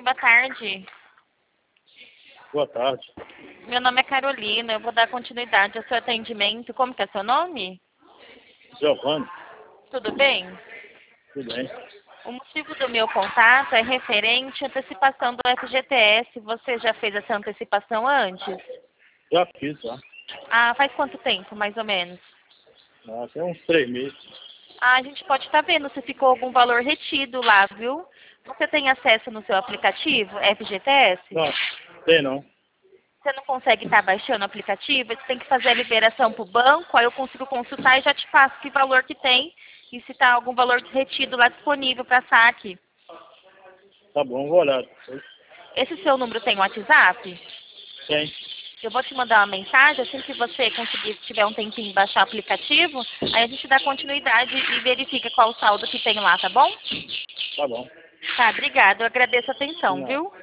boa tarde. Boa tarde. Meu nome é Carolina, eu vou dar continuidade ao seu atendimento. Como que é seu nome? Giovanni, Tudo bem? tudo bem? O motivo do meu contato é referente à antecipação do FGTS. Você já fez essa antecipação antes? Já fiz, já. Ah, faz quanto tempo, mais ou menos? Tem uns 3 meses. Ah, a gente pode estar vendo se ficou algum valor retido lá, viu? Você tem acesso no seu aplicativo, FGTS? Não, tem não. Você não consegue estar baixando o aplicativo, você tem que fazer a liberação para o banco, aí eu consigo consultar e já te passo que valor que tem e se está algum valor retido lá disponível para saque. Tá bom, vou olhar. Esse seu número tem WhatsApp? Tem. Eu vou te mandar uma mensagem, assim que você conseguir, se tiver um tempinho, baixar o aplicativo, aí a gente dá continuidade e verifica qual o saldo que tem lá, tá bom? Tá bom. Tá, obrigada, eu agradeço a atenção, Não. viu?